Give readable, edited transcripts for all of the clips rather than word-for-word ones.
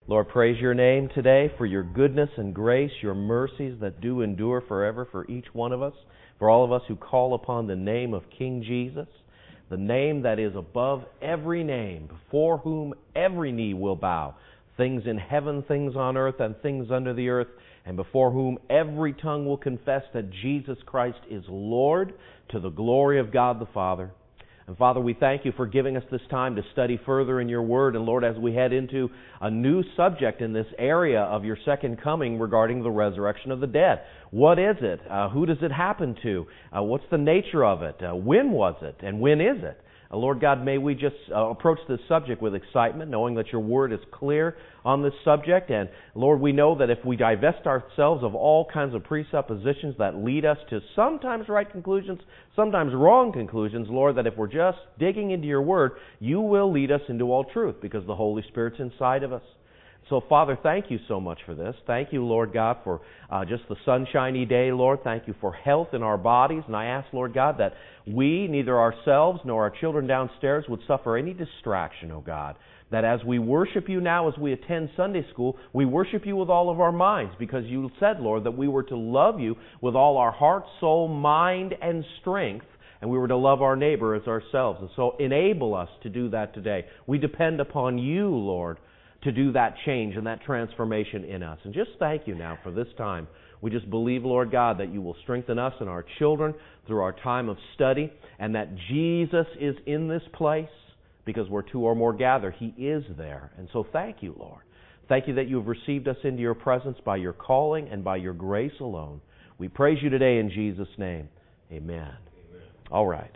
Lord, praise your name today for your goodness and grace, your mercies that do endure forever for each one of us, for all of us who call upon the name of King Jesus, the name that is above every name, before whom every knee will bow, things in heaven, things on earth, and things under the earth, and before whom every tongue will confess that Jesus Christ is Lord, to the glory of God the Father. And Father, we thank you for giving us this time to study further in your word. And Lord, as we head into a new subject in this area of your second coming regarding the resurrection of the dead. What is it? Who does it happen to? What's the nature of it? When was it? And when is it? Lord God, may we just approach this subject with excitement, knowing that your word is clear on this subject. And Lord, we know that if we divest ourselves of all kinds of presuppositions that lead us to sometimes right conclusions, sometimes wrong conclusions, Lord, that if we're just digging into your word, you will lead us into all truth because the Holy Spirit's inside of us. So, Father, thank you so much for this. Thank you, Lord God, for just the sunshiny day, Lord. Thank you for health in our bodies. And I ask, Lord God, that we, neither ourselves nor our children downstairs, would suffer any distraction, oh God. That as we worship you now, as we attend Sunday school, we worship you with all of our minds, because you said, Lord, that we were to love you with all our heart, soul, mind, and strength, and we were to love our neighbor as ourselves. And so enable us to do that today. We depend upon you, Lord, to do that change and that transformation in us. And just thank you now for this time. We just believe, Lord God, that you will strengthen us and our children through our time of study, and that Jesus is in this place, because where two or more gather, he is there. And so thank you, Lord. Thank you that you have received us into your presence by your calling and by your grace alone. We praise you today in Jesus' name. Amen. All right.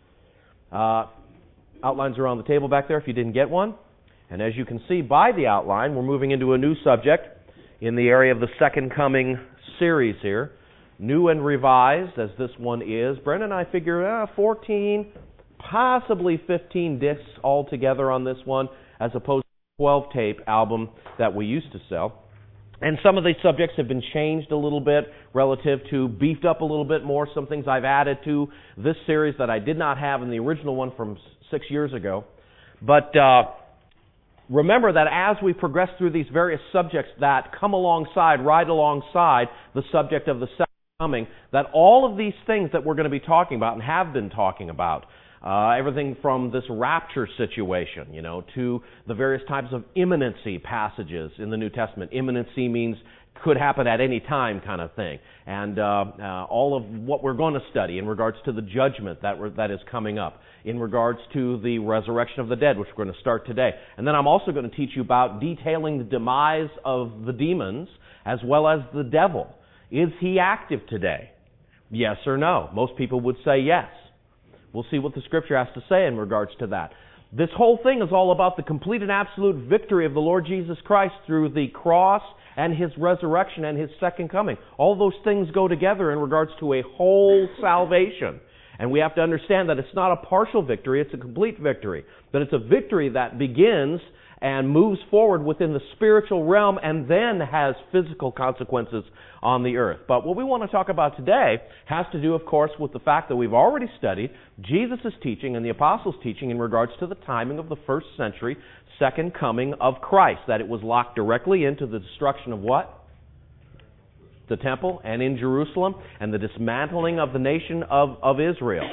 Outlines are on the table back there if you didn't get one. And as you can see by the outline, we're moving into a new subject in the area of the Second Coming series here. New and revised, as this one is. Brenda and I figure 14, possibly 15 discs altogether on this one, as opposed to the 12-tape album that we used to sell. And some of these subjects have been changed a little bit relative to beefed up a little bit more. Some things I've added to this series that I did not have in the original one from 6 years ago. But remember that as we progress through these various subjects that come alongside, right alongside the subject of the second coming, that all of these things that we're going to be talking about and have been talking about, everything from this rapture situation, to the various types of imminency passages in the New Testament. Imminency means could happen at any time kind of thing. And all of what we're going to study in regards to the judgment that is coming up, in regards to the resurrection of the dead, which we're going to start today. And then I'm also going to teach you about detailing the demise of the demons as well as the devil. Is he active today? Yes or no? Most people would say yes. We'll see what the Scripture has to say in regards to that. This whole thing is all about the complete and absolute victory of the Lord Jesus Christ through the cross and his resurrection and his second coming. All those things go together in regards to a whole salvation. And we have to understand that it's not a partial victory, it's a complete victory. That it's a victory that begins and moves forward within the spiritual realm and then has physical consequences on the earth. But what we want to talk about today has to do, of course, with the fact that we've already studied Jesus' teaching and the apostles' teaching in regards to the timing of the first century second coming of Christ. That it was locked directly into the destruction of what? The temple and in Jerusalem, and the dismantling of the nation of Israel.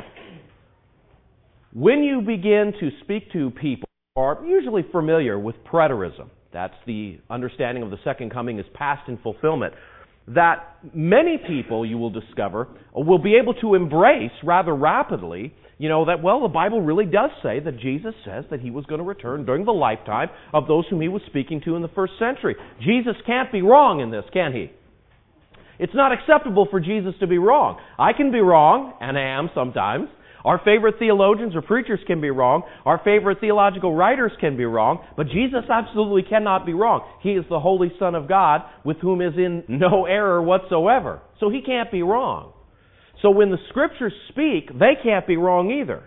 When you begin to speak to people who are usually familiar with preterism, that's the understanding of the second coming is past in fulfillment, that many people, you will discover, will be able to embrace rather rapidly, that, the Bible really does say that Jesus says that he was going to return during the lifetime of those whom he was speaking to in the first century. Jesus can't be wrong in this, can he? It's not acceptable for Jesus to be wrong. I can be wrong, and I am sometimes. Our favorite theologians or preachers can be wrong. Our favorite theological writers can be wrong. But Jesus absolutely cannot be wrong. He is the Holy Son of God, with whom is in no error whatsoever. So he can't be wrong. So when the Scriptures speak, they can't be wrong either.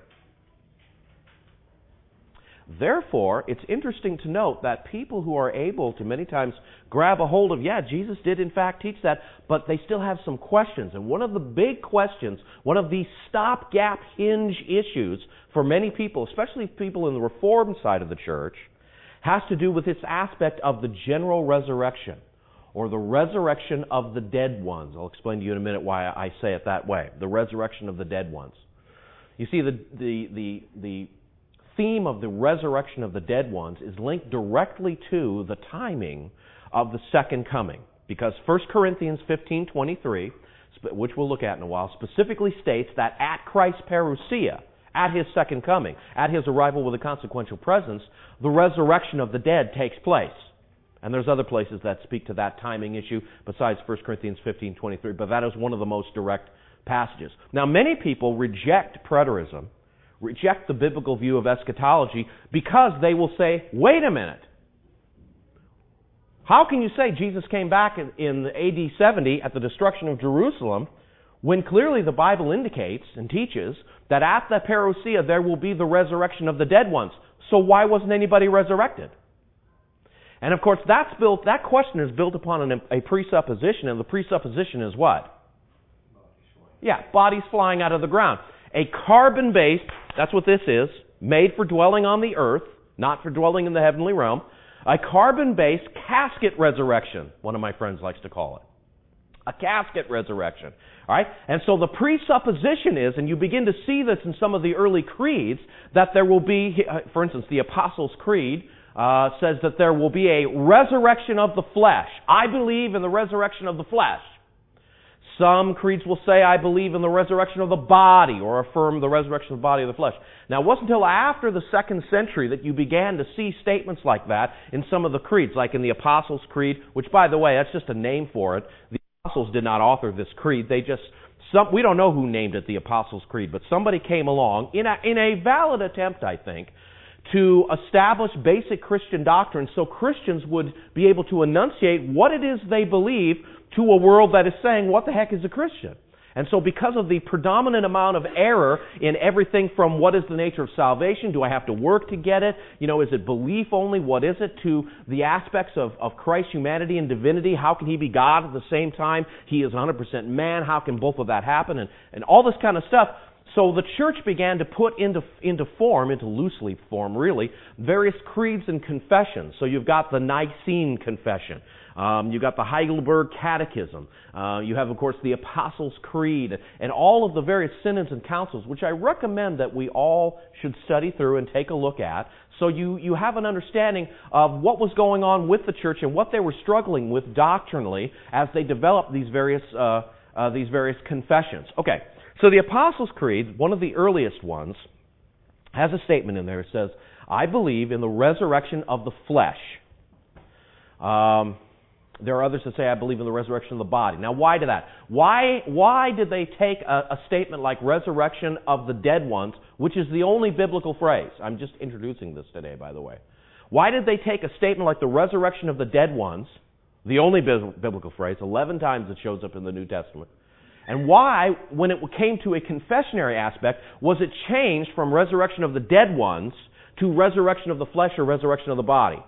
Therefore, it's interesting to note that people who are able to many times grab a hold of, Jesus did in fact teach that, but they still have some questions. And one of the big questions, one of the stopgap hinge issues for many people, especially people in the Reformed side of the church, has to do with this aspect of the general resurrection, or the resurrection of the dead ones. I'll explain to you in a minute why I say it that way. The resurrection of the dead ones. You see, the theme of the resurrection of the dead ones is linked directly to the timing of the second coming. Because 1 Corinthians 15:23, which we'll look at in a while, specifically states that at Christ's parousia, at His second coming, at His arrival with a consequential presence, the resurrection of the dead takes place. And there's other places that speak to that timing issue besides 1 Corinthians 15:23, but that is one of the most direct passages. Now, many people reject preterism, reject the biblical view of eschatology, because they will say, wait a minute. How can you say Jesus came back in AD 70 at the destruction of Jerusalem when clearly the Bible indicates and teaches that at the parousia there will be the resurrection of the dead ones? So why wasn't anybody resurrected? And of course, that question is built upon a presupposition, and the presupposition is what? Yeah, bodies flying out of the ground. A carbon-based, that's what this is, made for dwelling on the earth, not for dwelling in the heavenly realm, a carbon-based casket resurrection, one of my friends likes to call it. A casket resurrection. All right? And so the presupposition is, and you begin to see this in some of the early creeds, that there will be, for instance, the Apostles' Creed says that there will be a resurrection of the flesh. I believe in the resurrection of the flesh. Some creeds will say, I believe in the resurrection of the body, or affirm the resurrection of the body of the flesh. Now, it wasn't until after the 2nd century that you began to see statements like that in some of the creeds, like in the Apostles' Creed, which, by the way, that's just a name for it. The Apostles did not author this creed. We don't know who named it the Apostles' Creed, but somebody came along in a valid attempt, I think, to establish basic Christian doctrine so Christians would be able to enunciate what it is they believe to a world that is saying, what the heck is a Christian? And so because of the predominant amount of error in everything from what is the nature of salvation, do I have to work to get it? Is it belief only? What is it? To the aspects of Christ's humanity and divinity, how can He be God at the same time? He is 100% man, how can both of that happen? And all this kind of stuff. So the church began to put into loose leaf form really, various creeds and confessions. So you've got the Nicene Confession. You've got the Heidelberg Catechism. You have, of course, the Apostles' Creed, and all of the various synods and councils, which I recommend that we all should study through and take a look at, so you have an understanding of what was going on with the church and what they were struggling with doctrinally as they developed these various confessions. Okay, so the Apostles' Creed, one of the earliest ones, has a statement in there. It says, I believe in the resurrection of the flesh. There are others that say, I believe in the resurrection of the body. Now, why did that? Why did they take a statement like resurrection of the dead ones, which is the only biblical phrase? I'm just introducing this today, by the way. Why did they take a statement like the resurrection of the dead ones, the only biblical phrase, 11 times it shows up in the New Testament, and why, when it came to a confessionary aspect, was it changed from resurrection of the dead ones to resurrection of the flesh or resurrection of the body?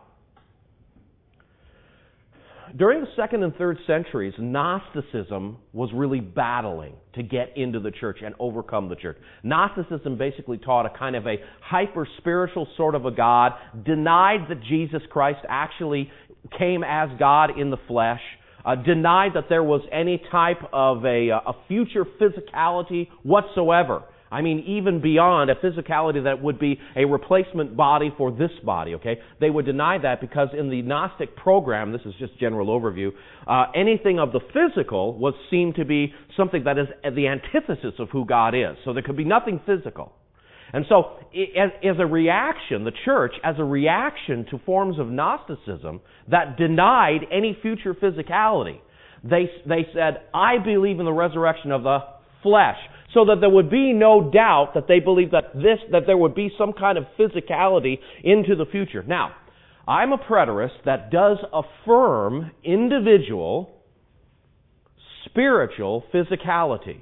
During the 2nd and 3rd centuries, Gnosticism was really battling to get into the church and overcome the church. Gnosticism basically taught a kind of a hyper-spiritual sort of a God, denied that Jesus Christ actually came as God in the flesh, denied that there was any type of a future physicality whatsoever. I mean, even beyond a physicality that would be a replacement body for this body, okay? They would deny that because in the Gnostic program, this is just general overview, anything of the physical was seen to be something that is the antithesis of who God is. So there could be nothing physical. And so, as a reaction, the church, as a reaction to forms of Gnosticism that denied any future physicality, they said, I believe in the resurrection of the flesh, so that there would be no doubt that they believed that there would be some kind of physicality into the future. Now, I'm a preterist that does affirm individual spiritual physicality.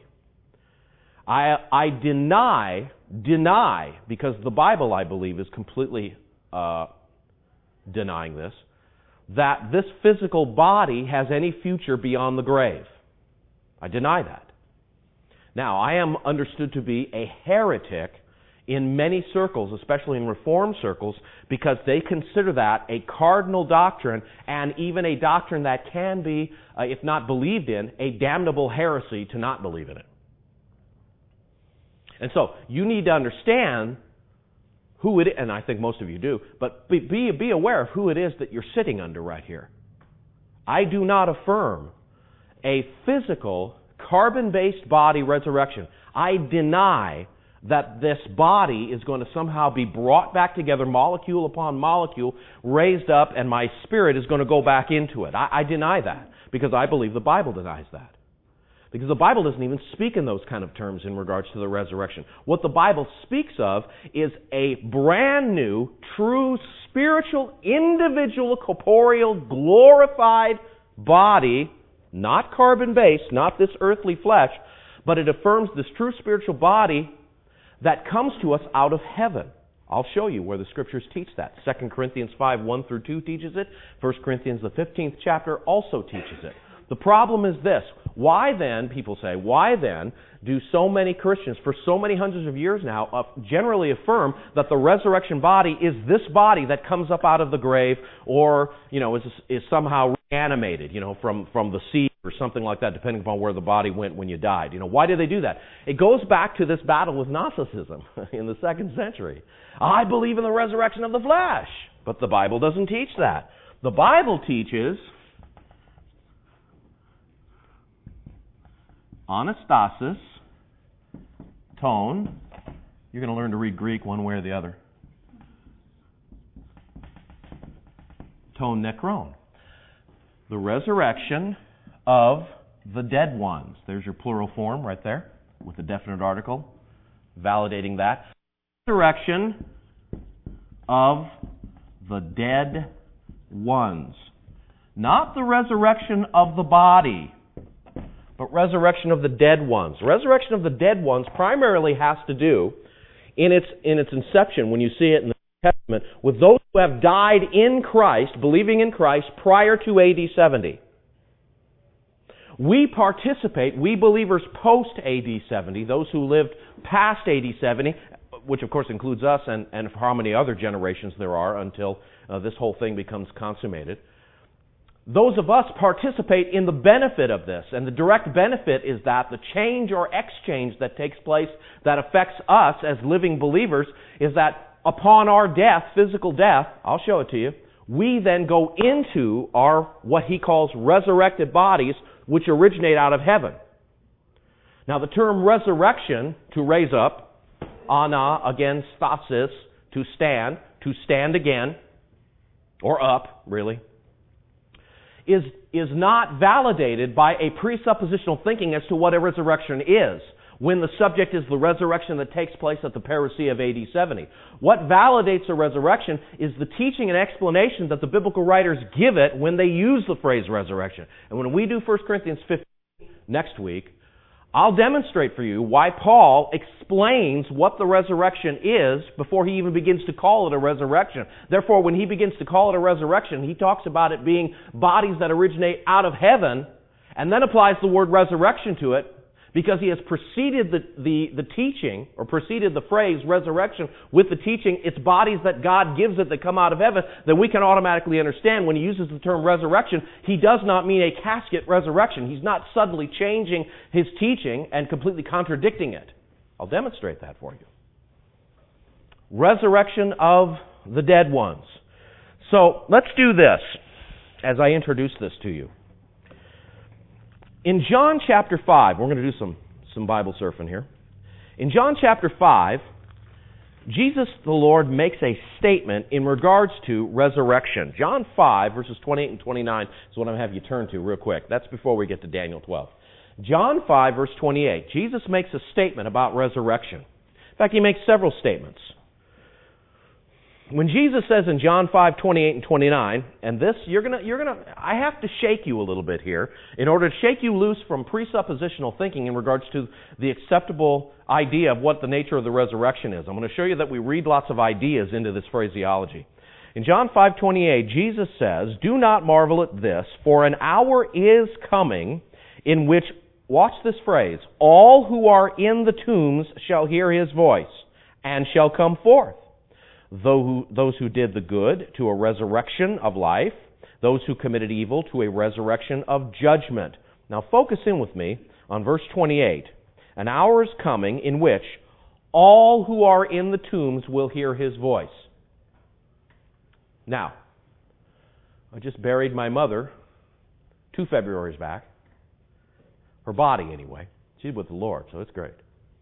I deny, because the Bible, I believe, is completely denying this, that this physical body has any future beyond the grave. I deny that. Now, I am understood to be a heretic in many circles, especially in Reformed circles, because they consider that a cardinal doctrine and even a doctrine that can be, if not believed in, a damnable heresy to not believe in it. And so you need to understand who it is, and I think most of you do, but be aware of who it is that you're sitting under right here. I do not affirm a physical, carbon-based body resurrection. I deny that this body is going to somehow be brought back together, molecule upon molecule, raised up, and my spirit is going to go back into it. I deny that, because I believe the Bible denies that. Because the Bible doesn't even speak in those kind of terms in regards to the resurrection. What the Bible speaks of is a brand new, true, spiritual, individual, corporeal, glorified body, not carbon-based, not this earthly flesh, but it affirms this true spiritual body that comes to us out of heaven. I'll show you where the Scriptures teach that. 2 Corinthians 5, 1 through 2 teaches it. 1 Corinthians, the 15th chapter, also teaches it. The problem is this. Why then, people say, why then do so many Christians for so many hundreds of years now generally affirm that the resurrection body is this body that comes up out of the grave or, is somehow reanimated, from the sea or something like that, depending upon where the body went when you died. Why do they do that? It goes back to this battle with Gnosticism in the 2nd century. I believe in the resurrection of the flesh, but the Bible doesn't teach that. The Bible teaches anastasis, tone. You're going to learn to read Greek one way or the other. Tone nekron. The resurrection of the dead ones. There's your plural form right there with a definite article validating that. Resurrection of the dead ones. Not the resurrection of the body, but resurrection of the dead ones. Resurrection of the dead ones primarily has to do, in its inception, when you see it in the New Testament, with those who have died in Christ, believing in Christ, prior to AD 70. We participate, we believers post AD 70, those who lived past AD 70, which of course includes us and how many other generations there are until this whole thing becomes consummated. Those of us participate in the benefit of this, and the direct benefit is that the change or exchange that takes place that affects us as living believers is that upon our death, physical death, I'll show it to you, we then go into our, what he calls resurrected bodies, which originate out of heaven. Now the term resurrection, to raise up, ana, again, stasis, to stand again, or up, really, is not validated by a presuppositional thinking as to what a resurrection is, when the subject is the resurrection that takes place at the parousia of AD 70. What validates a resurrection is the teaching and explanation that the biblical writers give it when they use the phrase resurrection. And when we do 1 Corinthians 15 next week, I'll demonstrate for you why Paul explains what the resurrection is before he even begins to call it a resurrection. Therefore, when he begins to call it a resurrection, he talks about it being bodies that originate out of heaven, and then applies the word resurrection to it, because he has preceded the teaching, or preceded the phrase resurrection with the teaching, it's bodies that God gives it that come out of heaven, then we can automatically understand when he uses the term resurrection, he does not mean a casket resurrection. He's not suddenly changing his teaching and completely contradicting it. I'll demonstrate that for you. Resurrection of the dead ones. So let's do this as I introduce this to you. In John chapter 5, we're going to do some Bible surfing here. In John chapter 5, Jesus the Lord makes a statement in regards to resurrection. John 5, verses 28 and 29 is what I'm going to have you turn to real quick. That's before we get to Daniel 12. John 5, verse 28, Jesus makes a statement about resurrection. In fact, he makes several statements. When Jesus says in John 5, 28 and 29, and this, I have to shake you a little bit here in order to shake you loose from presuppositional thinking in regards to the acceptable idea of what the nature of the resurrection is. I'm going to show you that we read lots of ideas into this phraseology. In John 5:28, Jesus says, "Do not marvel at this, for an hour is coming in which," watch this phrase, "all who are in the tombs shall hear his voice, and shall come forth. Those who did the good, to a resurrection of life. Those who committed evil, to a resurrection of judgment. Now focus in with me on verse 28. An hour is coming in which all who are in the tombs will hear his voice. Now, I just buried my mother 2 Februaries back. Her body, anyway. She's with the Lord, so it's great.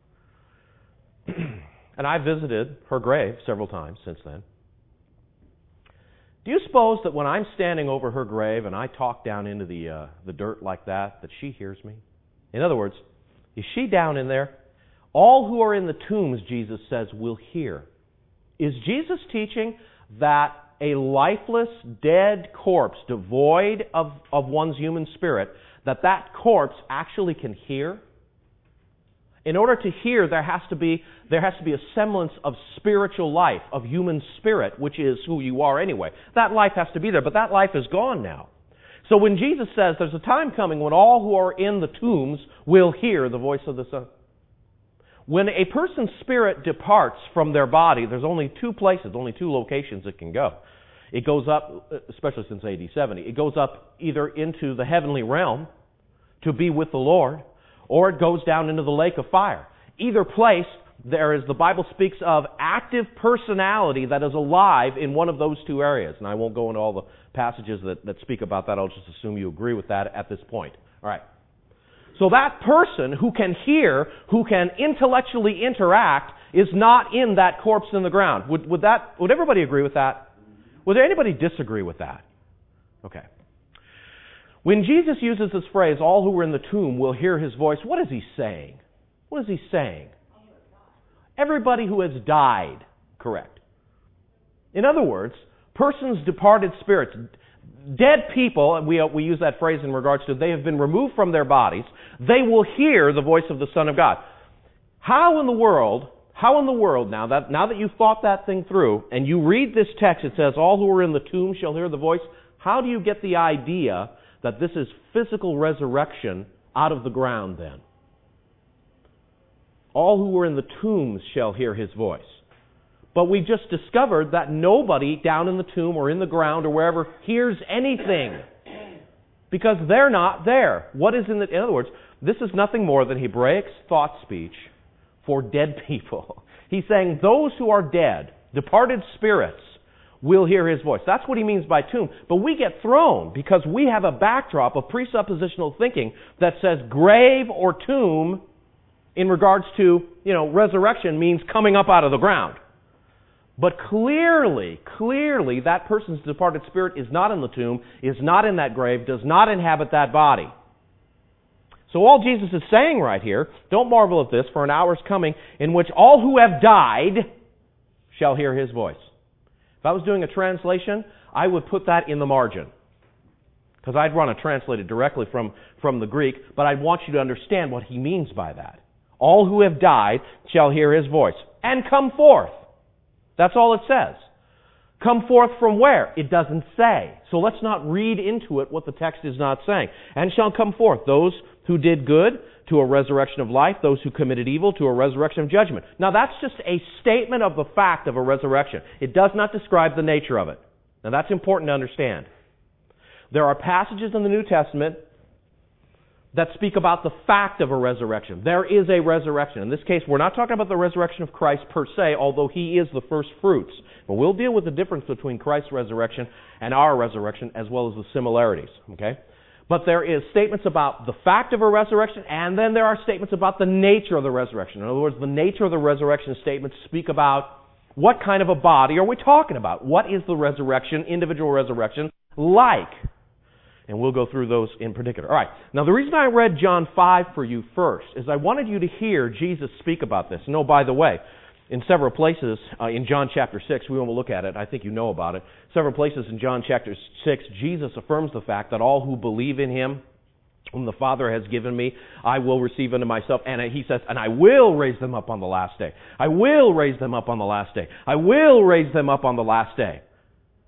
And I visited her grave several times since then. Do you suppose that when I'm standing over her grave and I talk down into the dirt like that she hears me? In other words, is she down in there? All who are in the tombs, Jesus says, will hear. Is Jesus teaching that a lifeless, dead corpse, devoid of one's human spirit, that corpse actually can hear? In order to hear, there has to be a semblance of spiritual life, of human spirit, which is who you are anyway. That life has to be there, but that life is gone now. So when Jesus says there's a time coming when all who are in the tombs will hear the voice of the Son. When a person's spirit departs from their body, there's only 2 places, only 2 locations it can go. It goes up, especially since AD 70, it goes up either into the heavenly realm to be with the Lord, or it goes down into the lake of fire. Either place, the Bible speaks of active personality that is alive in one of those 2 areas. And I won't go into all the passages that speak about that. I'll just assume you agree with that at this point. All right. So that person who can hear, who can intellectually interact, is not in that corpse in the ground. Would everybody agree with that? Would anybody disagree with that? Okay. When Jesus uses this phrase, all who are in the tomb will hear his voice, what is he saying? What is he saying? Everybody who has died. Correct. In other words, persons, departed spirits, dead people, and we use that phrase in regards to they have been removed from their bodies, they will hear the voice of the Son of God. How in the world now that you've thought that thing through, and you read this text, it says, all who are in the tomb shall hear the voice, how do you get the idea that this is physical resurrection out of the ground then? All who are in the tombs shall hear his voice. But we just discovered that nobody down in the tomb or in the ground or wherever hears anything. Because they're not there. In other words, this is nothing more than Hebraic thought speech for dead people. He's saying those who are dead, departed spirits, will hear his voice. That's what he means by tomb. But we get thrown because we have a backdrop of presuppositional thinking that says grave or tomb in regards to, resurrection means coming up out of the ground. But clearly, that person's departed spirit is not in the tomb, is not in that grave, does not inhabit that body. So all Jesus is saying right here, don't marvel at this, for an hour is coming in which all who have died shall hear his voice. If I was doing a translation, I would put that in the margin. Because I'd want to translate it directly from the Greek, but I'd want you to understand what he means by that. All who have died shall hear his voice. And come forth. That's all it says. Come forth from where? It doesn't say. So let's not read into it what the text is not saying. And shall come forth those who did good to a resurrection of life, those who committed evil to a resurrection of judgment. Now that's just a statement of the fact of a resurrection. It does not describe the nature of it. Now that's important to understand. There are passages in the New Testament that speak about the fact of a resurrection. There is a resurrection. In this case, we're not talking about the resurrection of Christ per se, although he is the first fruits. But we'll deal with the difference between Christ's resurrection and our resurrection, as well as the similarities. Okay? But there is statements about the fact of a resurrection, and then there are statements about the nature of the resurrection. In other words, the nature of the resurrection statements speak about what kind of a body are we talking about? What is the resurrection, individual resurrection, like? And we'll go through those in particular. All right. Now, the reason I read John 5 for you first is I wanted you to hear Jesus speak about this. No, by the way, in several places, in John chapter 6, we won't look at it. I think you know about it. Several places in John chapter 6, Jesus affirms the fact that all who believe in him, whom the Father has given me, I will receive unto myself. And he says, and I will raise them up on the last day. I will raise them up on the last day. I will raise them up on the last day.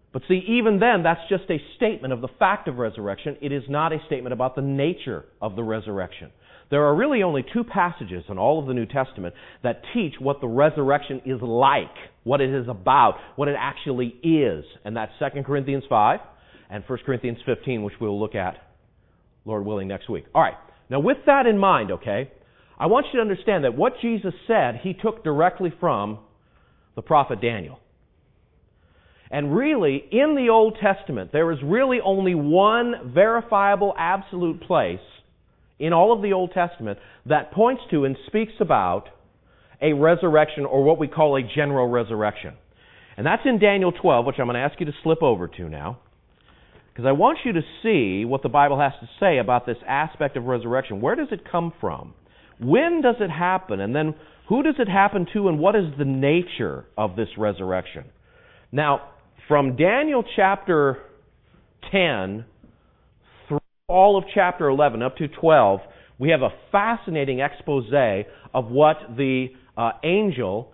But see, even then, that's just a statement of the fact of resurrection. It is not a statement about the nature of the resurrection. There are really only two passages in all of the New Testament that teach what the resurrection is like, what it is about, what it actually is. And that's 2 Corinthians 5 and 1 Corinthians 15, which we'll look at, Lord willing, next week. All right. Now, with that in mind, okay, I want you to understand that what Jesus said, he took directly from the prophet Daniel. And really, in the Old Testament, there is really only one verifiable, absolute place in all of the Old Testament that points to and speaks about a resurrection, or what we call a general resurrection. And that's in Daniel 12, which I'm going to ask you to slip over to now, because I want you to see what the Bible has to say about this aspect of resurrection. Where does it come from? When does it happen? And then who does it happen to, and what is the nature of this resurrection? Now, from Daniel chapter 10 through all of chapter 11 up to 12, we have a fascinating expose of what the angel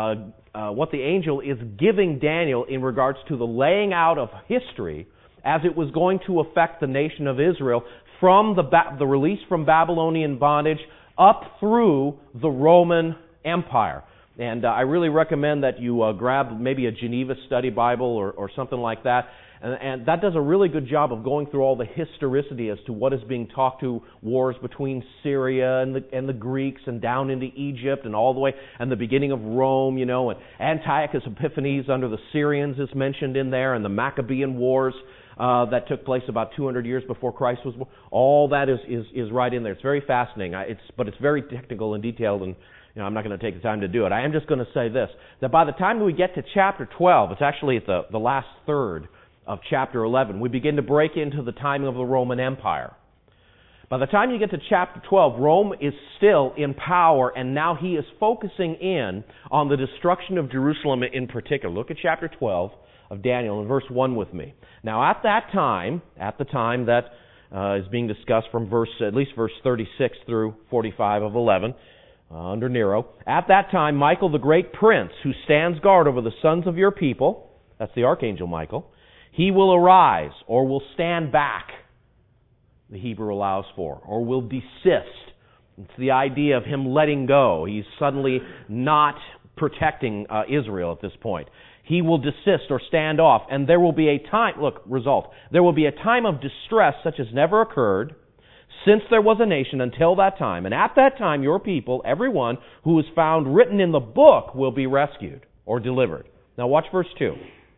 is giving Daniel in regards to the laying out of history as it was going to affect the nation of Israel from the release from Babylonian bondage up through the Roman Empire. And I really recommend that you grab maybe a Geneva Study Bible or something like that. And that does a really good job of going through all the historicity as to what is being talked to, wars between Syria and the Greeks and down into Egypt and all the way, and the beginning of Rome, and Antiochus Epiphanes under the Syrians is mentioned in there, and the Maccabean Wars that took place about 200 years before Christ was born. All that is right in there. It's very fascinating, but it's very technical and detailed, and I'm not going to take the time to do it. I am just going to say this, that by the time we get to chapter 12, it's actually at the last third of chapter 11, we begin to break into the time of the Roman Empire. By the time you get to chapter 12, Rome is still in power, and now he is focusing in on the destruction of Jerusalem in particular. Look at chapter 12 of Daniel in verse 1 with me. Now at the time that is being discussed from at least verse 36 through 45 of 11, under Nero. At that time, Michael, the great prince, who stands guard over the sons of your people, that's the archangel Michael, he will arise, or will stand back, the Hebrew allows for, or will desist. It's the idea of him letting go. He's suddenly not protecting Israel at this point. He will desist or stand off, and there will be a time, there will be a time of distress such as never occurred since there was a nation until that time. And at that time, your people, everyone who is found written in the book, will be rescued or delivered. Now watch verse 2.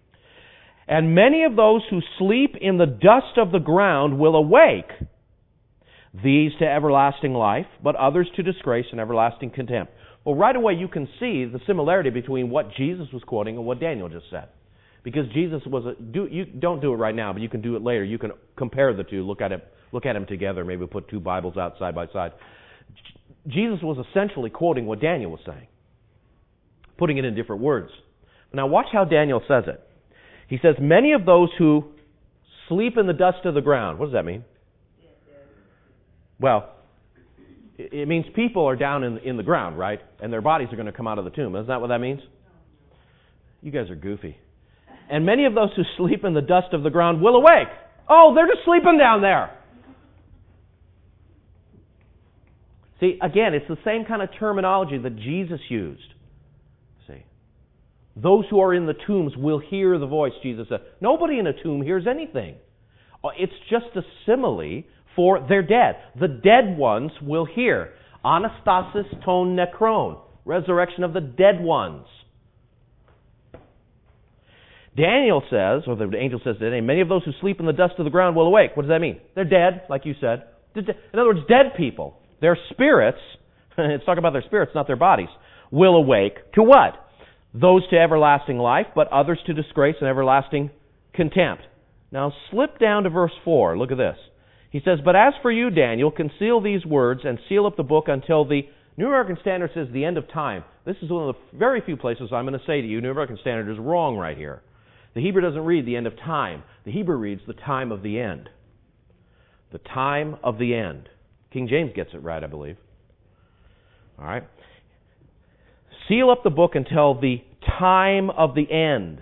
And many of those who sleep in the dust of the ground will awake, these to everlasting life, but others to disgrace and everlasting contempt. Well, right away you can see the similarity between what Jesus was quoting and what Daniel just said. Because Jesus you don't do it right now, but you can do it later. You can compare the two, look at them together, maybe put two Bibles out side by side. Jesus was essentially quoting what Daniel was saying, putting it in different words. Now watch how Daniel says it. He says, many of those who sleep in the dust of the ground. What does that mean? Well, it means people are down in the ground, right? And their bodies are going to come out of the tomb. Isn't that what that means? You guys are goofy. And many of those who sleep in the dust of the ground will awake. Oh, they're just sleeping down there. See, again, it's the same kind of terminology that Jesus used. See, those who are in the tombs will hear the voice, Jesus said. Nobody in a tomb hears anything. It's just a simile for they're dead. The dead ones will hear. Anastasis ton nekron. Resurrection of the dead ones. Daniel says, or the angel says today, many of those who sleep in the dust of the ground will awake. What does that mean? They're dead, like you said. In other words, dead people. Their spirits, it's talking about their spirits, not their bodies, will awake to what? Those to everlasting life, but others to disgrace and everlasting contempt. Now slip down to verse 4. Look at this. He says, but as for you, Daniel, conceal these words and seal up the book until the New American Standard says the end of time. This is one of the very few places I'm going to say to you, New American Standard is wrong right here. The Hebrew doesn't read the end of time. The Hebrew reads the time of the end. The time of the end. King James gets it right, I believe. All right. Seal up the book until the time of the end.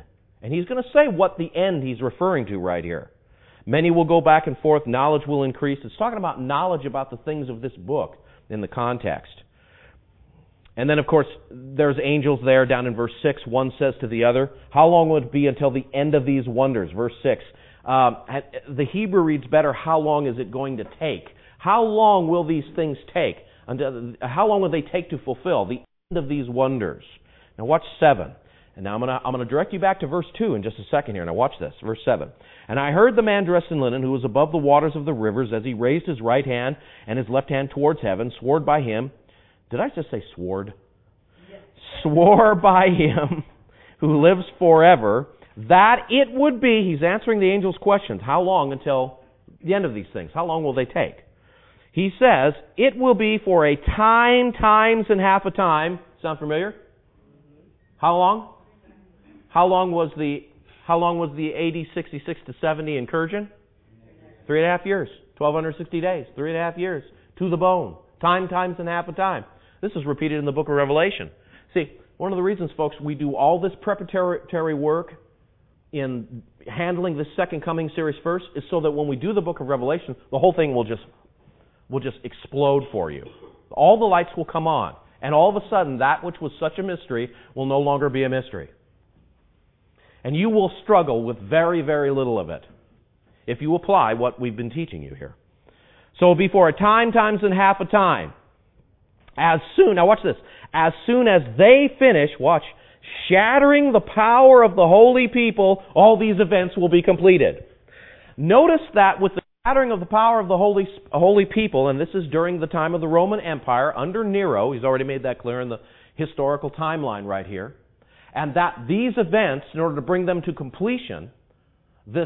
And he's going to say what the end he's referring to right here. Many will go back and forth, knowledge will increase. It's talking about knowledge about the things of this book in the context. And then, of course, there's angels there down in verse 6. One says to the other, how long will it be until the end of these wonders? Verse 6. The Hebrew reads better, how long is it going to take? How long will these things take? How long will they take to fulfill the end of these wonders? Now watch 7. And now I'm going to direct you back to verse 2 in just a second here. Now watch this, verse 7. And I heard the man dressed in linen, who was above the waters of the rivers, as he raised his right hand and his left hand towards heaven, swore by him. Did I just say swore? Yes. Swore by him who lives forever, that it would be, he's answering the angel's questions, how long until the end of these things? How long will they take? He says, it will be for a time, times, and half a time. Sound familiar? How long? How long was the AD 66 to 70 incursion? 3.5 years. 1,260 days. 3.5 years. To the bone. Time, times, and half a time. This is repeated in the book of Revelation. See, one of the reasons, folks, we do all this preparatory work in handling this second coming series first is so that when we do the book of Revelation, the whole thing will just explode for you. All the lights will come on. And all of a sudden, that which was such a mystery will no longer be a mystery. And you will struggle with very, very little of it if you apply what we've been teaching you here. So before a time, times, and half a time, now watch this, as soon as they finish, watch, shattering the power of the holy people, all these events will be completed. Notice that with the shattering of the power of the holy people, and this is during the time of the Roman Empire under Nero, he's already made that clear in the historical timeline right here, and that these events, in order to bring them to completion, this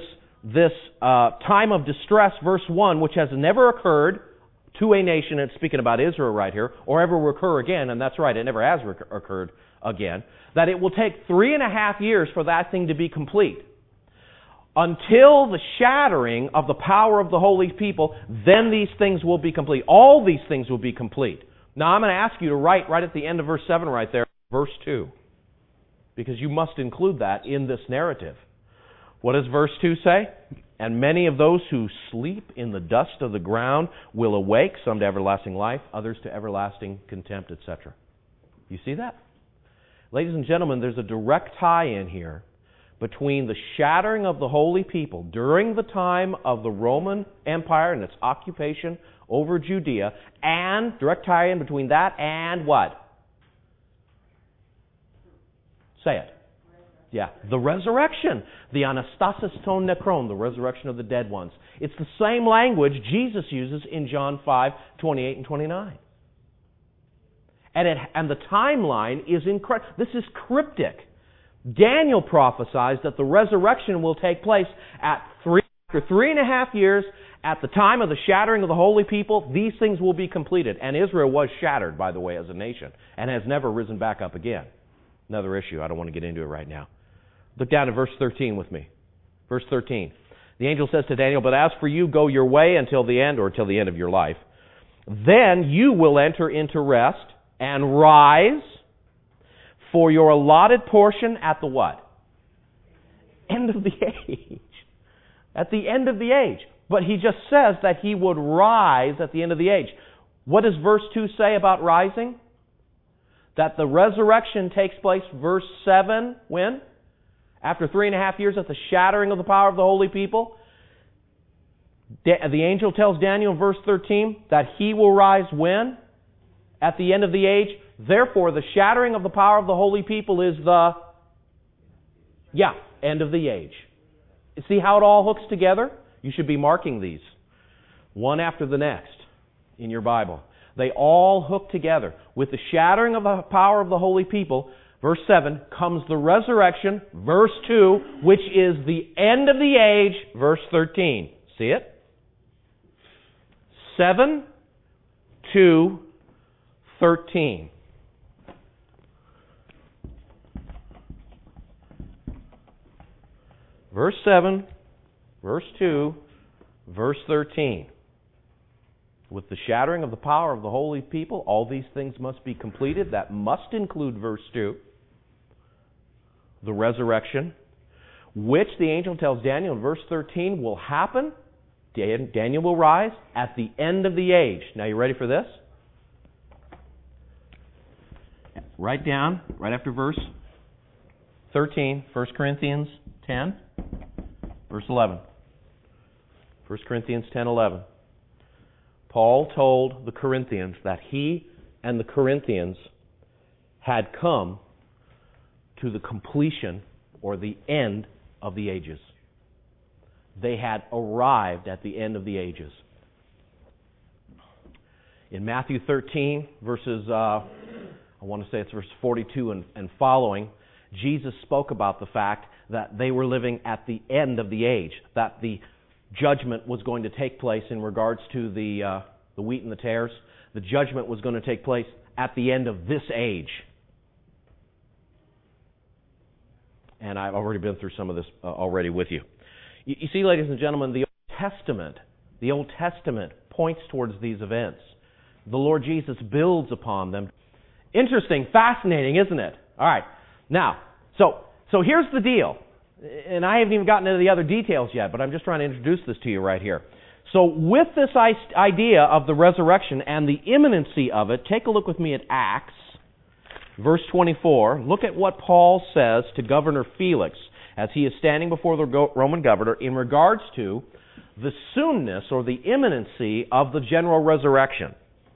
time of distress, verse 1, which has never occurred to a nation, and speaking about Israel right here, or ever recur again, and that's right, it never has occurred again, that it will take 3.5 years for that thing to be complete. Until the shattering of the power of the holy people, then these things will be complete. All these things will be complete. Now I'm going to ask you to write right at the end of verse 7 right there, verse 2. Because you must include that in this narrative. What does verse 2 say? And many of those who sleep in the dust of the ground will awake, some to everlasting life, others to everlasting contempt, etc. You see that? Ladies and gentlemen, there's a direct tie-in here between the shattering of the holy people during the time of the Roman Empire and its occupation over Judea, and direct tie-in between that and what? Say it. Yeah, the resurrection. The anastasis ton nekron, the resurrection of the dead ones. It's the same language Jesus uses in John 5:28 and 29. And the timeline is incredible. This is cryptic. Daniel prophesies that the resurrection will take place after 3.5 years, at the time of the shattering of the holy people. These things will be completed. And Israel was shattered, by the way, as a nation, and has never risen back up again. Another issue. I don't want to get into it right now. Look down at verse 13 with me. Verse 13. The angel says to Daniel, but as for you, go your way until the end, or till the end of your life. Then you will enter into rest and rise for your allotted portion at the what? End of the age. At the end of the age. But he just says that he would rise at the end of the age. What does verse 2 say about rising? That the resurrection takes place, verse 7, when? After 3.5 years at the shattering of the power of the holy people. The angel tells Daniel in verse 13 that he will rise when? At the end of the age. Therefore, the shattering of the power of the holy people is the end of the age. You see how it all hooks together? You should be marking these one after the next in your Bible. They all hook together. With the shattering of the power of the holy people, verse 7, comes the resurrection, verse 2, which is the end of the age, verse 13. See it? 7, 2, 13. Verse 7, verse 2, verse 13. With the shattering of the power of the holy people, all these things must be completed. That must include verse 2, the resurrection. which the angel tells Daniel in verse 13 will happen. Daniel will rise at the end of the age. Now, you ready for this? Write down, right after verse 13, 1 Corinthians 10, verse 11. 1 Corinthians 10:11. Paul told the Corinthians that he and the Corinthians had come to the completion or the end of the ages. They had arrived at the end of the ages. In Matthew 13, verses, I want to say it's verse 42 and following, Jesus spoke about the fact that they were living at the end of the age, that the judgment was going to take place in regards to the wheat and the tares. The judgment was going to take place at the end of this age. And I've already been through some of this already with you. You see, ladies and gentlemen, the Old Testament points towards these events. The Lord Jesus builds upon them. Interesting, fascinating, isn't it? All right. Now, so here's the deal. And I haven't even gotten into the other details yet, but I'm just trying to introduce this to you right here. So with this idea of the resurrection and the imminency of it, take a look with me at Acts, verse 24. Look at what Paul says to Governor Felix as he is standing before the Roman governor in regards to the soonness or the imminency of the general resurrection.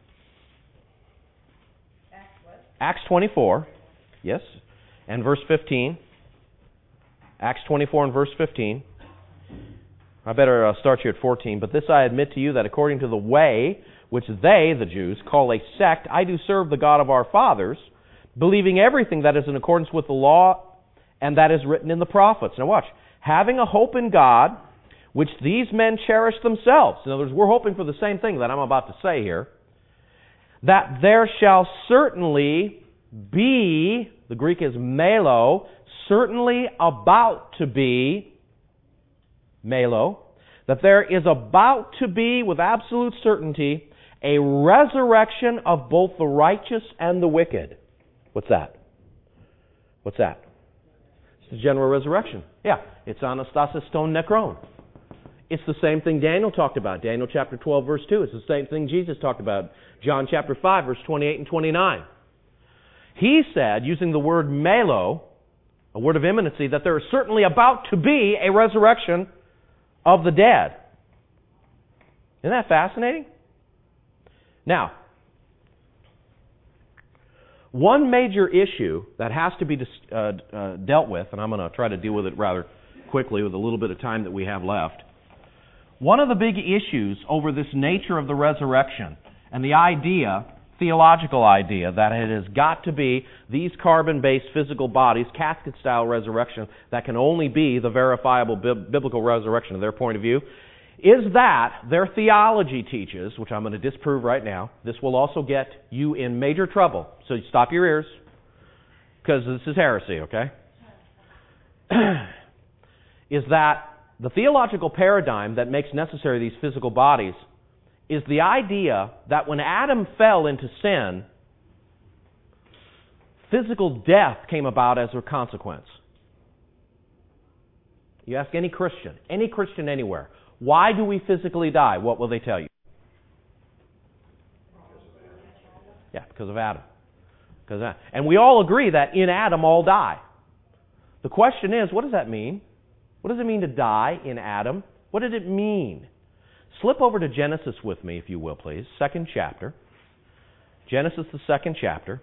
Acts 24, yes, and verse 15. Acts 24 and verse 15. I better start here at 14. But this I admit to you, that according to the way which they, the Jews, call a sect, I do serve the God of our fathers, believing everything that is in accordance with the law and that is written in the prophets. Now watch. Having a hope in God, which these men cherish themselves. In other words, we're hoping for the same thing that I'm about to say here. That there shall certainly be, the Greek is melo, certainly about to be, melo, that there is about to be, with absolute certainty, a resurrection of both the righteous and the wicked. What's that? What's that? It's the general resurrection. Yeah, it's anastasis ton nekron. It's the same thing Daniel talked about. Daniel chapter 12, verse 2. It's the same thing Jesus talked about. John chapter 5, verse 28 and 29. He said, using the word melo, a word of imminency, that there is certainly about to be a resurrection of the dead. Isn't that fascinating? Now, one major issue that has to be dealt with, and I'm going to try to deal with it rather quickly with a little bit of time that we have left. One of the big issues over this nature of the resurrection and the idea, theological idea, that it has got to be these carbon-based physical bodies, casket-style resurrection, that can only be the verifiable biblical resurrection of their point of view, is that their theology teaches, which I'm going to disprove right now, this will also get you in major trouble. So stop your ears, because this is heresy, okay? Is that the theological paradigm that makes necessary these physical bodies is the idea that when Adam fell into sin, physical death came about as a consequence. You ask any Christian anywhere, why do we physically die? What will they tell you? Yeah, because of Adam. And we all agree that in Adam all die. The question is, what does that mean? What does it mean to die in Adam? What did it mean? Slip over to Genesis with me, if you will, please. 2nd chapter. Genesis, the 2nd chapter.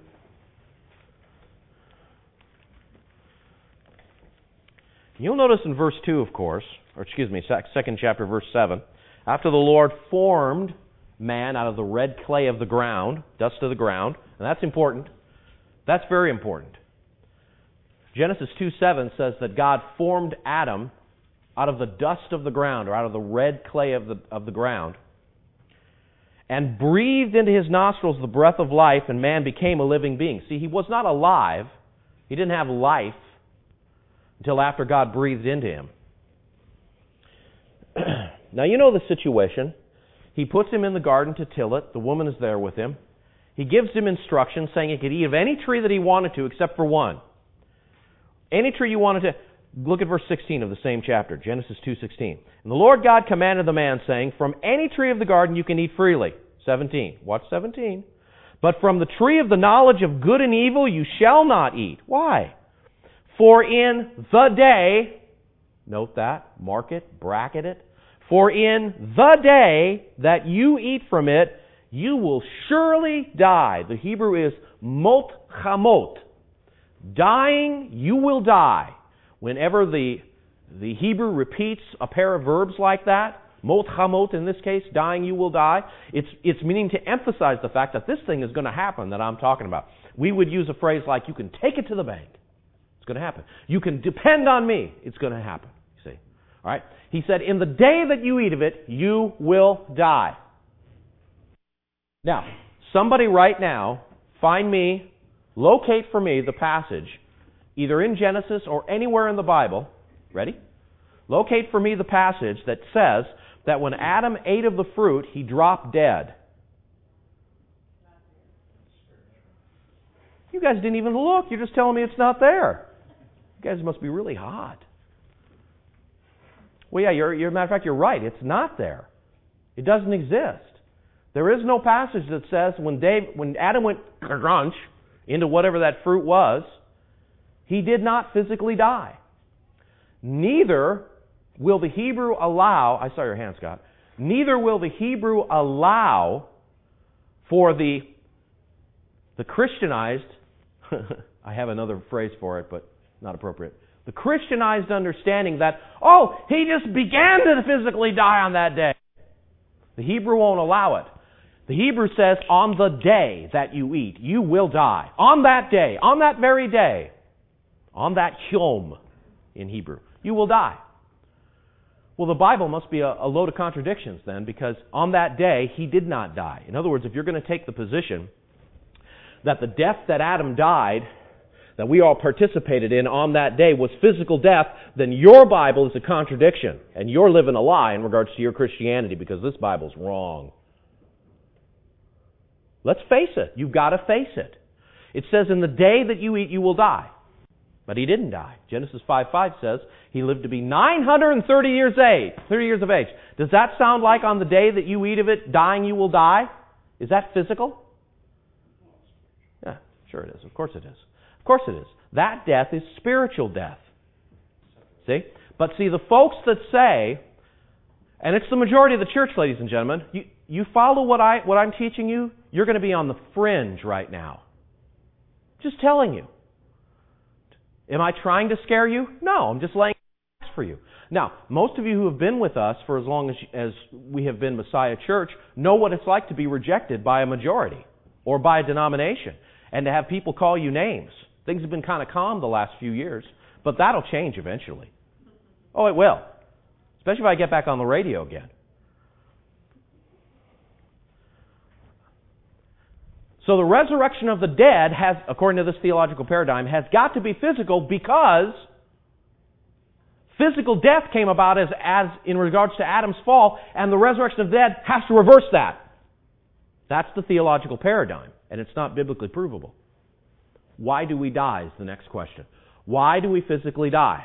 You'll notice in verse 2, of course, 2nd chapter, verse 7, after the Lord formed man out of the red clay of the ground, dust of the ground, and that's important. That's very important. Genesis 2:7 says that God formed Adam out of the dust of the ground, or out of the red clay of the ground, and breathed into his nostrils the breath of life, and man became a living being. See, he was not alive. He didn't have life until after God breathed into him. Now, you know the situation. He puts him in the garden to till it. The woman is there with him. He gives him instructions saying he could eat of any tree that he wanted to except for one. Any tree you wanted to. Look at verse 16 of the same chapter, Genesis 2:16. And the Lord God commanded the man, saying, from any tree of the garden you can eat freely. 17. Watch 17. But from the tree of the knowledge of good and evil you shall not eat. Why? For in the day, note that, mark it, bracket it. For in the day that you eat from it, you will surely die. The Hebrew is mot chamot. Dying, you will die. Whenever the Hebrew repeats a pair of verbs like that, mot chamot in this case, dying, you will die, it's meaning to emphasize the fact that this thing is going to happen that I'm talking about. We would use a phrase like, you can take it to the bank. It's going to happen. You can depend on me. It's going to happen. You see? All right? He said, in the day that you eat of it, you will die. Now, somebody right now, locate for me the passage, either in Genesis or anywhere in the Bible. Ready? Locate for me the passage that says that when Adam ate of the fruit, he dropped dead. You guys didn't even look. You're just telling me it's not there. You guys must be really hot. Well, yeah, matter of fact, you're right. It's not there. It doesn't exist. There is no passage that says when Adam went crunch into whatever that fruit was, he did not physically die. Neither will the Hebrew allow, I saw your hand, Scott, neither will the Hebrew allow for the Christianized, I have another phrase for it, but not appropriate, the Christianized understanding that, he just began to physically die on that day. The Hebrew won't allow it. The Hebrew says, on the day that you eat, you will die. On that day, on that very day, on that yom in Hebrew, you will die. Well, the Bible must be a load of contradictions then, because on that day, he did not die. In other words, if you're going to take the position that the death that Adam died, that we all participated in on that day, was physical death, then your Bible is a contradiction, and you're living a lie in regards to your Christianity, because this Bible's wrong. Let's face it. You've got to face it. It says, in the day that you eat, you will die. But he didn't die. Genesis 5:5 says he lived to be 930 years of age. Does that sound like on the day that you eat of it, dying you will die? Is that physical? Yeah, sure it is. Of course it is. Of course it is. That death is spiritual death. See? But see, the folks that say, and it's the majority of the church, ladies and gentlemen, you follow what I'm teaching you, you're going to be on the fringe right now. Just telling you. Am I trying to scare you? No, I'm just laying facts for you. Now, most of you who have been with us for as long as we have been Messiah Church know what it's like to be rejected by a majority or by a denomination and to have people call you names. Things have been kind of calm the last few years, but that'll change eventually. Oh, it will. Especially if I get back on the radio again. So the resurrection of the dead has, according to this theological paradigm, has got to be physical because physical death came about as in regards to Adam's fall, and the resurrection of the dead has to reverse that. That's the theological paradigm, and it's not biblically provable. Why do we die is the next question. Why do we physically die?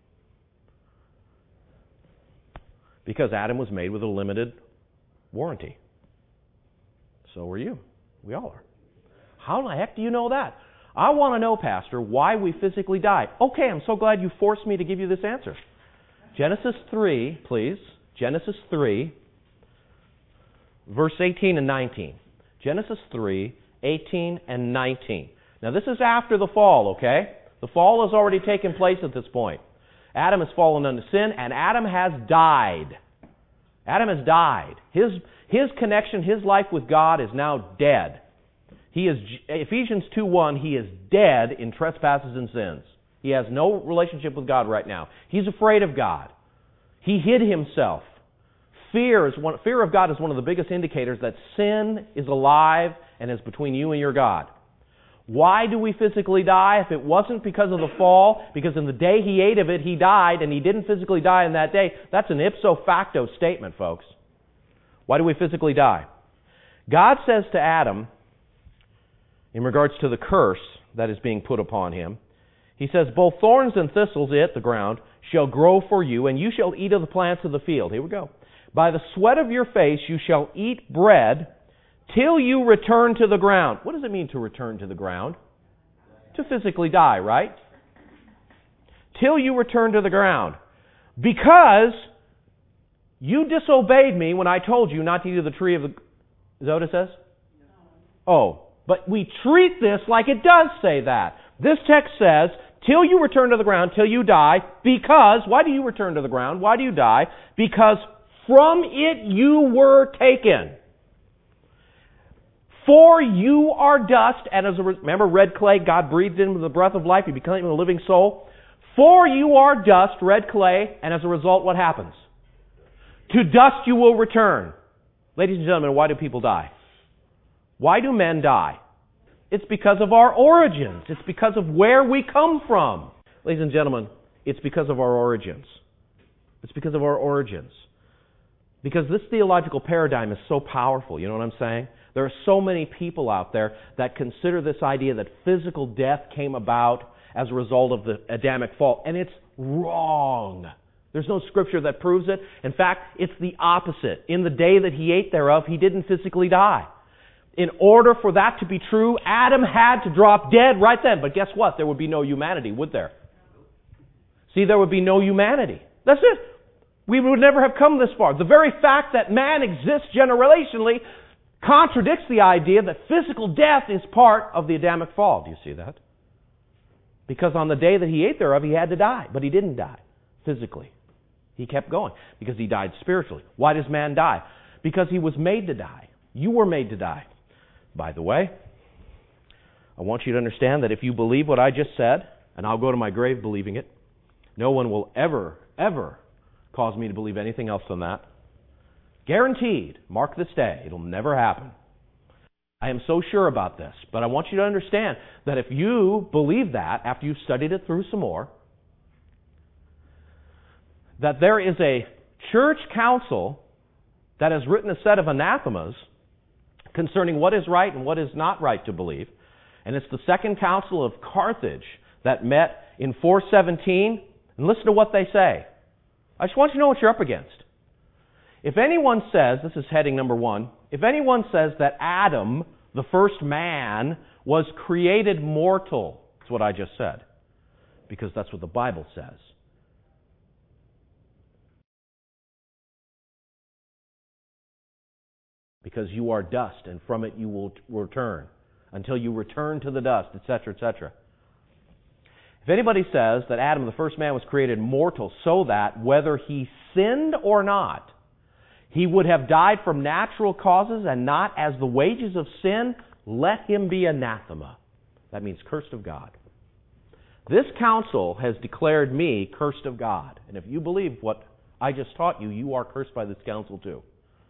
Because Adam was made with a limited warranty. So were you. We all are. How in the heck do you know that? I want to know, Pastor, why we physically die. Okay, I'm so glad you forced me to give you this answer. Genesis 3, please. Genesis 3, verse 18 and 19. Genesis 3, 18 and 19. Now this is after the fall, okay? The fall has already taken place at this point. Adam has fallen into sin, and Adam has died. Adam has died. His connection, his life with God is now dead. He is, Ephesians 2:1, he is dead in trespasses and sins. He has no relationship with God right now. He's afraid of God. He hid himself. Fear of God is one of the biggest indicators that sin is alive and is between you and your God. Why do we physically die? If it wasn't because of the fall, because in the day he ate of it, he died, and he didn't physically die in that day, that's an ipso facto statement, folks. Why do we physically die? God says to Adam, in regards to the curse that is being put upon him, He says, both thorns and thistles, the ground, shall grow for you, and you shall eat of the plants of the field. Here we go. By the sweat of your face you shall eat bread till you return to the ground. What does it mean to return to the ground? To physically die, right? Till you return to the ground. Because you disobeyed me when I told you not to eat of the tree of the... Is that what it says? Oh, but we treat this like it does say that. This text says, till you return to the ground, till you die, because... Why do you return to the ground? Why do you die? Because from it you were taken. For you are dust, and remember red clay, God breathed in with the breath of life, you became a living soul. For you are dust, red clay, and as a result, what happens? To dust you will return. Ladies and gentlemen, why do people die? Why do men die? It's because of our origins. It's because of where we come from. Ladies and gentlemen, it's because of our origins. It's because of our origins. Because this theological paradigm is so powerful, you know what I'm saying? There are so many people out there that consider this idea that physical death came about as a result of the Adamic fall. And it's wrong. There's no scripture that proves it. In fact, it's the opposite. In the day that he ate thereof, he didn't physically die. In order for that to be true, Adam had to drop dead right then. But guess what? There would be no humanity, would there? See, there would be no humanity. That's it. We would never have come this far. The very fact that man exists generationally contradicts the idea that physical death is part of the Adamic fall. Do you see that? Because on the day that he ate thereof, he had to die. But he didn't die physically. He kept going because he died spiritually. Why does man die? Because he was made to die. You were made to die. By the way, I want you to understand that if you believe what I just said, and I'll go to my grave believing it, no one will ever, ever cause me to believe anything else than that. Guaranteed. Mark this day. It'll never happen. I am so sure about this. But I want you to understand that if you believe that, after you've studied it through some more, that there is a church council that has written a set of anathemas concerning what is right and what is not right to believe. And it's the Second Council of Carthage that met in 417. And listen to what they say. I just want you to know what you're up against. If anyone says, this is heading number 1, if anyone says that Adam, the first man, was created mortal, that's what I just said, because that's what the Bible says. Because you are dust, and from it you will return, until you return to the dust, etc., etc. If anybody says that Adam, the first man, was created mortal, so that whether he sinned or not, he would have died from natural causes and not as the wages of sin, let him be anathema. That means cursed of God. This council has declared me cursed of God. And if you believe what I just taught you, you are cursed by this council too.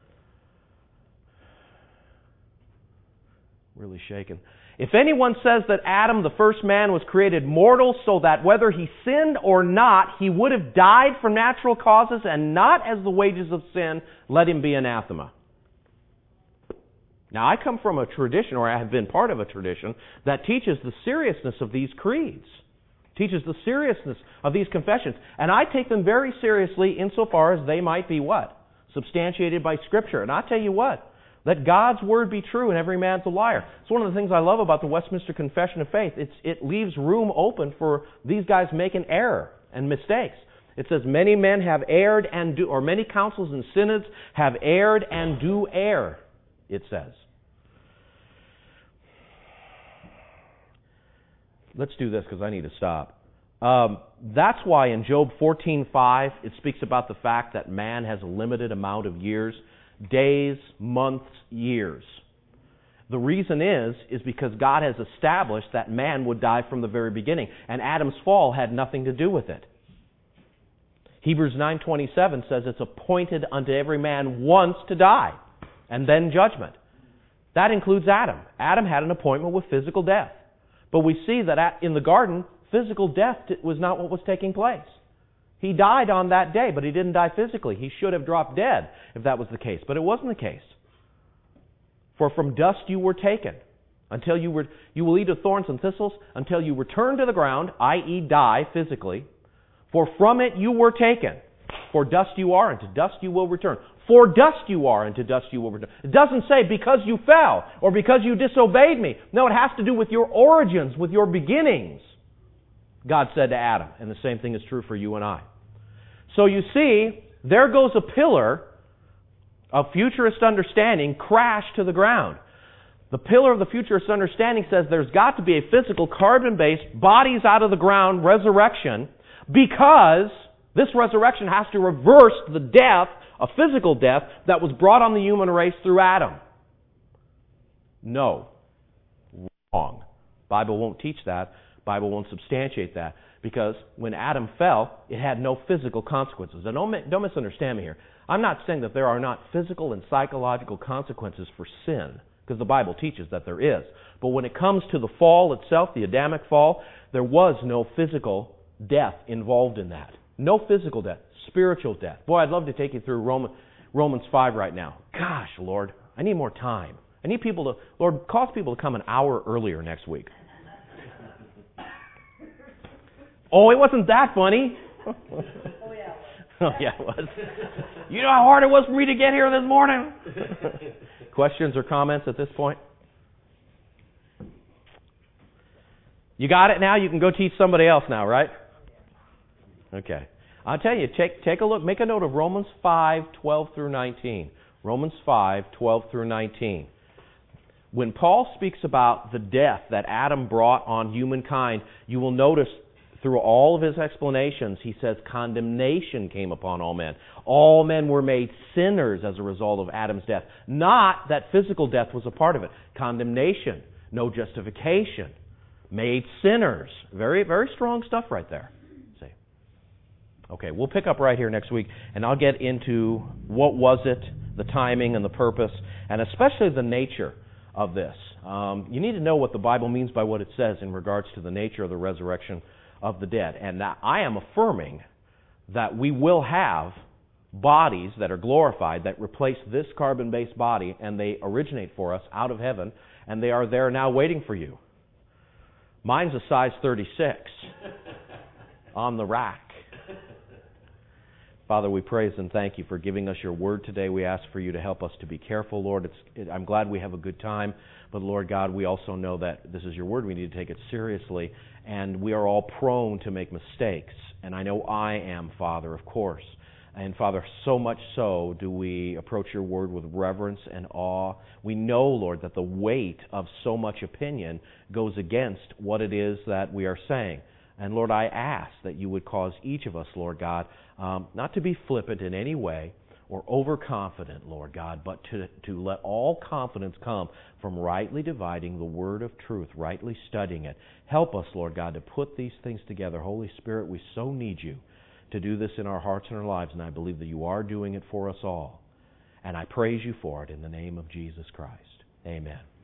Really shaken. If anyone says that Adam, the first man, was created mortal so that whether he sinned or not, he would have died from natural causes and not as the wages of sin, let him be anathema. Now, I come from a tradition, or I have been part of a tradition, that teaches the seriousness of these creeds, teaches the seriousness of these confessions. And I take them very seriously insofar as they might be what? Substantiated by Scripture. And I tell you what, let God's word be true and every man's a liar. It's one of the things I love about the Westminster Confession of Faith. It leaves room open for these guys making error and mistakes. It says, many men have erred and do, or many councils and synods have erred and do err, it says. Let's do this because I need to stop. That's why in Job 14:5 it speaks about the fact that man has a limited amount of years. Days, months, years. The reason is because God has established that man would die from the very beginning, and Adam's fall had nothing to do with it. Hebrews 9:27 says it's appointed unto every man once to die, and then judgment. That includes Adam. Adam had an appointment with physical death. But we see that in the garden, physical death was not what was taking place. He died on that day, but he didn't die physically. He should have dropped dead if that was the case, but it wasn't the case. For from dust you were taken, You will eat of thorns and thistles until you return to the ground, i.e. die physically. For from it you were taken. For dust you are, and to dust you will return. For dust you are, and to dust you will return. It doesn't say because you fell or because you disobeyed me. No, it has to do with your origins, with your beginnings, God said to Adam. And the same thing is true for you and I. So you see, there goes a pillar of futurist understanding crashed to the ground. The pillar of the futurist understanding says there's got to be a physical, carbon-based, bodies out of the ground resurrection, because this resurrection has to reverse the death, a physical death, that was brought on the human race through Adam. No. Wrong. Bible won't teach that. Bible won't substantiate that. Because when Adam fell, it had no physical consequences. And don't misunderstand me here. I'm not saying that there are not physical and psychological consequences for sin, because the Bible teaches that there is. But when it comes to the fall itself, the Adamic fall, there was no physical death involved in that. No physical death. Spiritual death. Boy, I'd love to take you through Romans 5 right now. Gosh, Lord, I need more time. I need people to, Lord, cause people to come an hour earlier next week. Oh, it wasn't that funny. Oh, yeah, it was. You know how hard it was for me to get here this morning? Questions or comments at this point? You got it now? You can go teach somebody else now, right? Okay. I'll tell you, take a look. Make a note of Romans 5:12 through 19. Romans 5:12 through 19. When Paul speaks about the death that Adam brought on humankind, you will notice through all of his explanations, he says condemnation came upon all men. All men were made sinners as a result of Adam's death. Not that physical death was a part of it. Condemnation, no justification, made sinners. Very, very strong stuff right there. See? Okay, we'll pick up right here next week, and I'll get into what was it, the timing and the purpose, and especially the nature of this. You need to know what the Bible means by what it says in regards to the nature of the resurrection of the dead. And I am affirming that we will have bodies that are glorified that replace this carbon-based body, and they originate for us out of heaven, and they are there now waiting for you. Mine's a size 36 on the rack. Father, we praise and thank you for giving us your word today. We ask for you to help us to be careful, Lord. I'm glad we have a good time, but Lord God, we also know that this is your word. We need to take it seriously, and we are all prone to make mistakes. And I know I am, Father, of course. And Father, so much so do we approach your word with reverence and awe. We know, Lord, that the weight of so much opinion goes against what it is that we are saying. And Lord, I ask that you would cause each of us, Lord God, not to be flippant in any way or overconfident, Lord God, but to let all confidence come from rightly dividing the word of truth, rightly studying it. Help us, Lord God, to put these things together. Holy Spirit, we so need you to do this in our hearts and our lives, and I believe that you are doing it for us all. And I praise you for it in the name of Jesus Christ. Amen.